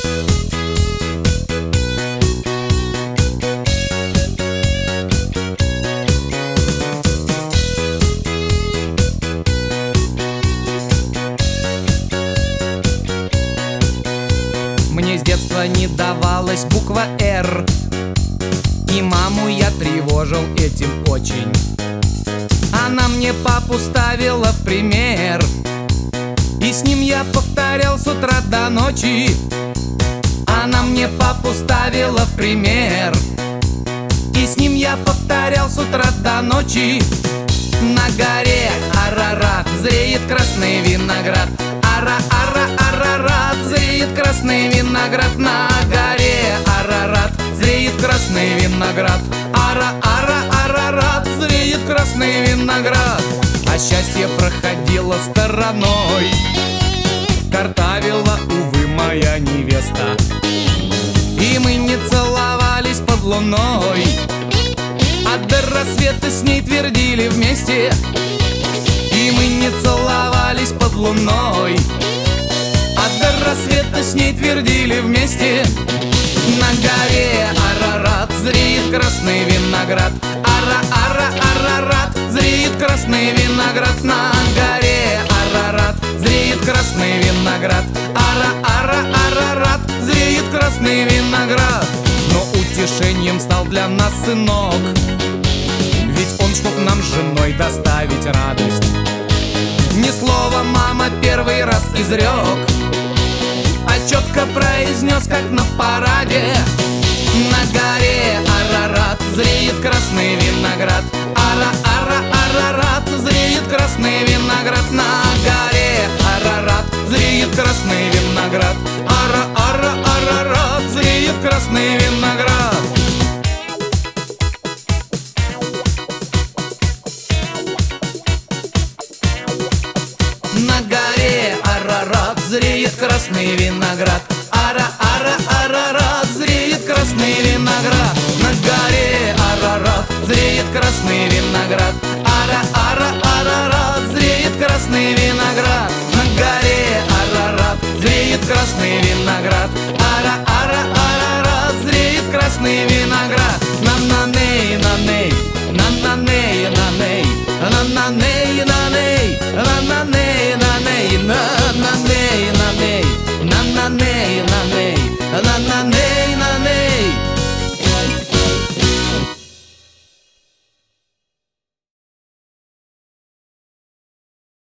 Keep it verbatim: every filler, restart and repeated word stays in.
Мне с детства не давалась буква «Р», и маму я тревожил этим очень. Она мне папу ставила в пример, и с ним я повторял с утра до ночи. Она мне папу ставила в пример, и с ним я повторял с утра до ночи. На горе Арарат зреет красный виноград. Ара-ара-арарат зреет красный виноград. На горе Арарат зреет красный виноград. Ара-ара-арарат зреет красный виноград. А счастье проходило стороной, картавила, увы, моя невеста. И мы не целовались под луной, а до рассвета с ней твердили вместе. И мы не целовались под луной, а до рассвета с ней твердили вместе. На горе Арарат зреет красный виноград. Ара-ара-арарат зреет красный виноград. На горе Арарат зреет красный виноград. Ара-ара-арарат зреет красный виноград. Но утешением стал для нас сынок, ведь он чтоб нам с женой доставить радость. Ни слова мама первый раз изрек, а четко произнес, как на параде. На горе Арарат зреет красный виноград. Ара-ара-арарат зреет красный виноград. На горе Арарат зреет красный виноград. Ара-ара-арарат зреет красный виноград. На горе Арарат зреет красный виноград. Ара-ара-арарат зреет красный виноград. На горе Арарат зреет красный виноград. Ара-ара-арарат зреет красный виноград. На горе Арарат зреет красный виноград. Ара-ара-арарат зреет красный виноград. На-на-ней, на-ней, на-на-ней, на-ней, на-на-ней.